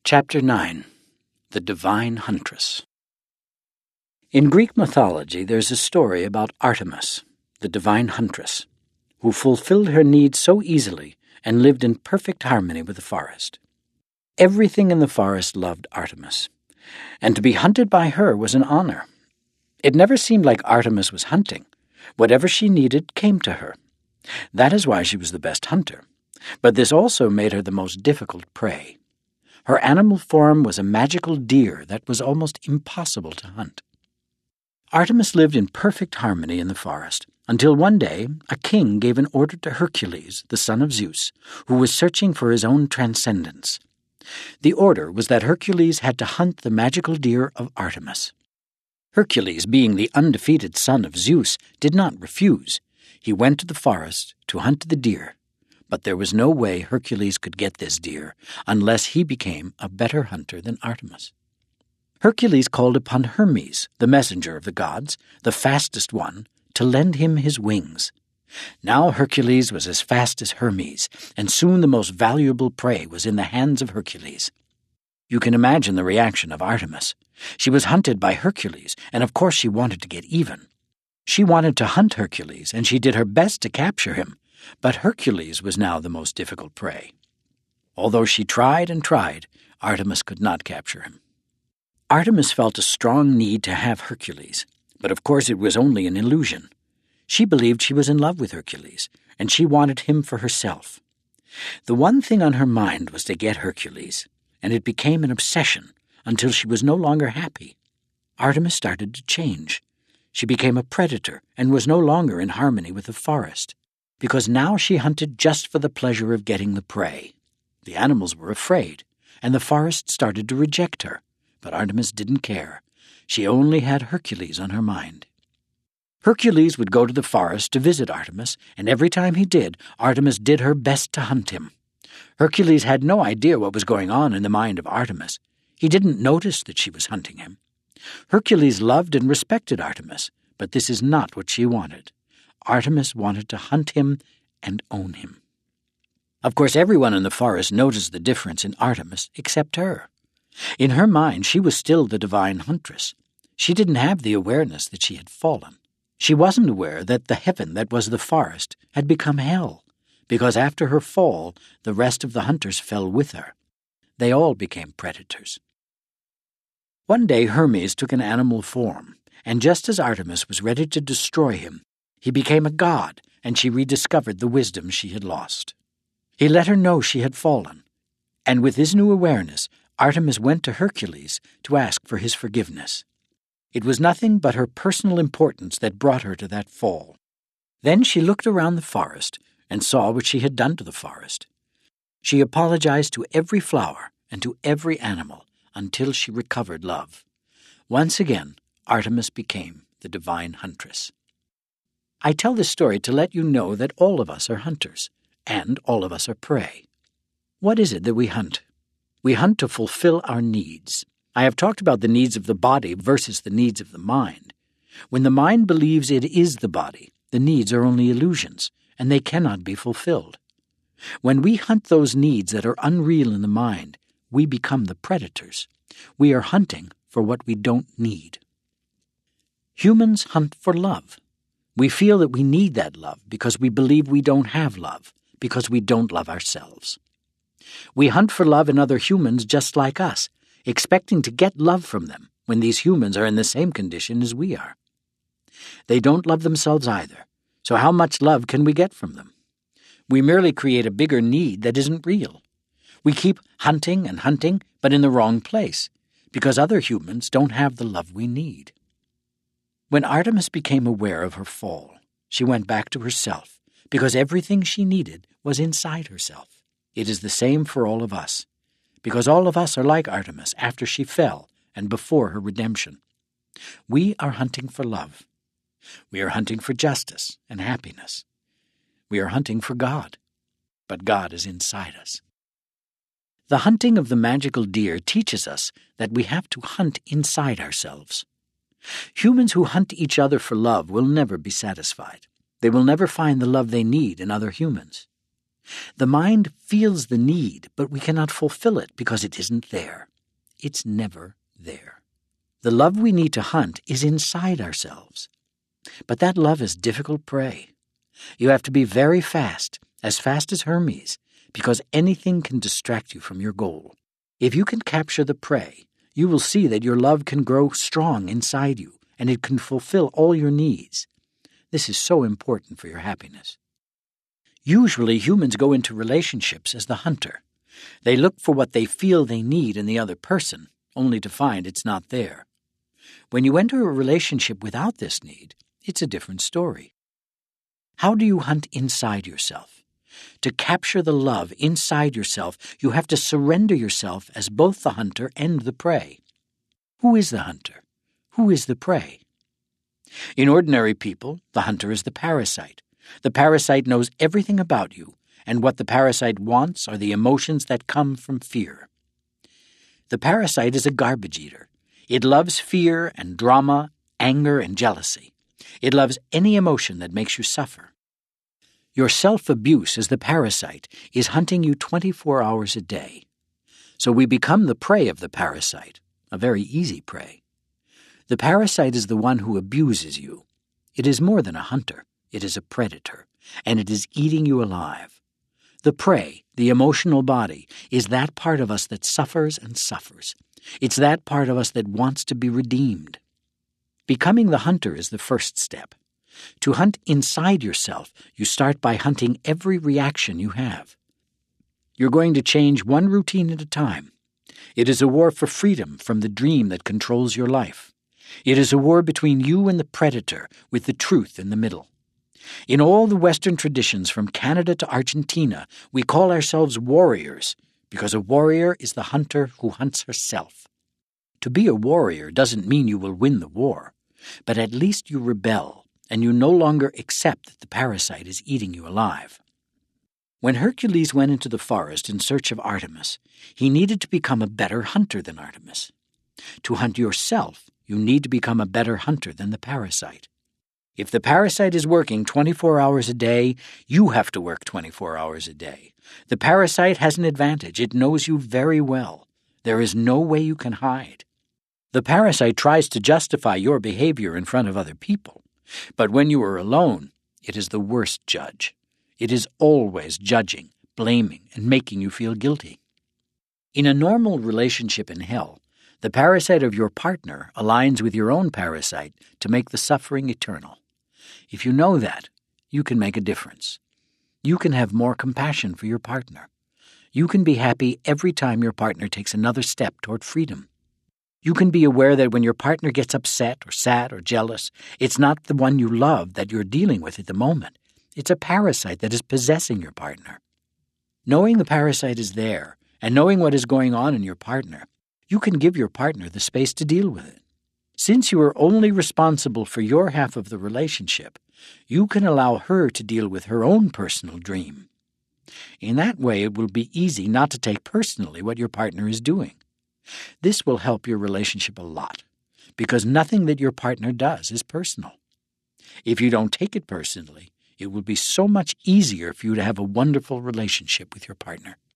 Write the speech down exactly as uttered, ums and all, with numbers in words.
Chapter nine. The Divine Huntress. In Greek mythology there's a story about Artemis, the divine huntress, who fulfilled her needs so easily and lived in perfect harmony with the forest. Everything in the forest loved Artemis, and to be hunted by her was an honor. It never seemed like Artemis was hunting. Whatever she needed came to her. That is why she was the best hunter, but this also made her the most difficult prey. Her animal form was a magical deer that was almost impossible to hunt. Artemis lived in perfect harmony in the forest, until one day a king gave an order to Hercules, the son of Zeus, who was searching for his own transcendence. The order was that Hercules had to hunt the magical deer of Artemis. Hercules, being the undefeated son of Zeus, did not refuse. He went to the forest to hunt the deer. But there was no way Hercules could get this deer unless he became a better hunter than Artemis. Hercules called upon Hermes, the messenger of the gods, the fastest one, to lend him his wings. Now Hercules was as fast as Hermes, and soon the most valuable prey was in the hands of Hercules. You can imagine the reaction of Artemis. She was hunted by Hercules, and of course she wanted to get even. She wanted to hunt Hercules, and she did her best to capture him. But Hercules was now the most difficult prey. Although she tried and tried, Artemis could not capture him. Artemis felt a strong need to have Hercules, but of course it was only an illusion. She believed she was in love with Hercules, and she wanted him for herself. The one thing on her mind was to get Hercules, and it became an obsession until she was no longer happy. Artemis started to change. She became a predator and was no longer in harmony with the forest, because now she hunted just for the pleasure of getting the prey. The animals were afraid, and the forest started to reject her, but Artemis didn't care. She only had Hercules on her mind. Hercules would go to the forest to visit Artemis, and every time he did, Artemis did her best to hunt him. Hercules had no idea what was going on in the mind of Artemis. He didn't notice that she was hunting him. Hercules loved and respected Artemis, but this is not what she wanted. Artemis wanted to hunt him and own him. Of course, everyone in the forest noticed the difference in Artemis except her. In her mind, she was still the divine huntress. She didn't have the awareness that she had fallen. She wasn't aware that the heaven that was the forest had become hell, because after her fall, the rest of the hunters fell with her. They all became predators. One day Hermes took an animal form, and just as Artemis was ready to destroy him, he became a god, and she rediscovered the wisdom she had lost. He let her know she had fallen, and with this new awareness, Artemis went to Hercules to ask for his forgiveness. It was nothing but her personal importance that brought her to that fall. Then she looked around the forest and saw what she had done to the forest. She apologized to every flower and to every animal until she recovered love. Once again, Artemis became the divine huntress. I tell this story to let you know that all of us are hunters, and all of us are prey. What is it that we hunt? We hunt to fulfill our needs. I have talked about the needs of the body versus the needs of the mind. When the mind believes it is the body, the needs are only illusions, and they cannot be fulfilled. When we hunt those needs that are unreal in the mind, we become the predators. We are hunting for what we don't need. Humans hunt for love. We feel that we need that love because we believe we don't have love, because we don't love ourselves. We hunt for love in other humans just like us, expecting to get love from them when these humans are in the same condition as we are. They don't love themselves either, so how much love can we get from them? We merely create a bigger need that isn't real. We keep hunting and hunting, but in the wrong place, because other humans don't have the love we need. When Artemis became aware of her fall, she went back to herself, because everything she needed was inside herself. It is the same for all of us, because all of us are like Artemis after she fell and before her redemption. We are hunting for love. We are hunting for justice and happiness. We are hunting for God, but God is inside us. The hunting of the magical deer teaches us that we have to hunt inside ourselves. Humans who hunt each other for love will never be satisfied. They will never find the love they need in other humans. The mind feels the need, but we cannot fulfill it because it isn't there. It's never there. The love we need to hunt is inside ourselves. But that love is difficult prey. You have to be very fast, as fast as Hermes, because anything can distract you from your goal. If you can capture the prey, you will see that your love can grow strong inside you, and it can fulfill all your needs. This is so important for your happiness. Usually humans go into relationships as the hunter. They look for what they feel they need in the other person, only to find it's not there. When you enter a relationship without this need, it's a different story. How do you hunt inside yourself? To capture the love inside yourself, you have to surrender yourself as both the hunter and the prey. Who is the hunter? Who is the prey? In ordinary people, the hunter is the parasite. The parasite knows everything about you, and what the parasite wants are the emotions that come from fear. The parasite is a garbage eater. It loves fear and drama, anger and jealousy. It loves any emotion that makes you suffer. Your self-abuse as the parasite is hunting you twenty-four hours a day. So we become the prey of the parasite, a very easy prey. The parasite is the one who abuses you. It is more than a hunter. It is a predator, and it is eating you alive. The prey, the emotional body, is that part of us that suffers and suffers. It's that part of us that wants to be redeemed. Becoming the hunter is the first step. To hunt inside yourself, you start by hunting every reaction you have. You're going to change one routine at a time. It is a war for freedom from the dream that controls your life. It is a war between you and the predator, with the truth in the middle. In all the Western traditions from Canada to Argentina, we call ourselves warriors, because a warrior is the hunter who hunts herself. To be a warrior doesn't mean you will win the war, but at least you rebel, and you no longer accept that the parasite is eating you alive. When Hercules went into the forest in search of Artemis, he needed to become a better hunter than Artemis. To hunt yourself, you need to become a better hunter than the parasite. If the parasite is working twenty-four hours a day, you have to work twenty-four hours a day. The parasite has an advantage. It knows you very well. There is no way you can hide. The parasite tries to justify your behavior in front of other people. But when you are alone, it is the worst judge. It is always judging, blaming, and making you feel guilty. In a normal relationship in hell, the parasite of your partner aligns with your own parasite to make the suffering eternal. If you know that, you can make a difference. You can have more compassion for your partner. You can be happy every time your partner takes another step toward freedom. You can be aware that when your partner gets upset or sad or jealous, it's not the one you love that you're dealing with at the moment. It's a parasite that is possessing your partner. Knowing the parasite is there and knowing what is going on in your partner, you can give your partner the space to deal with it. Since you are only responsible for your half of the relationship, you can allow her to deal with her own personal dream. In that way, it will be easy not to take personally what your partner is doing. This will help your relationship a lot, because nothing that your partner does is personal. If you don't take it personally, it will be so much easier for you to have a wonderful relationship with your partner.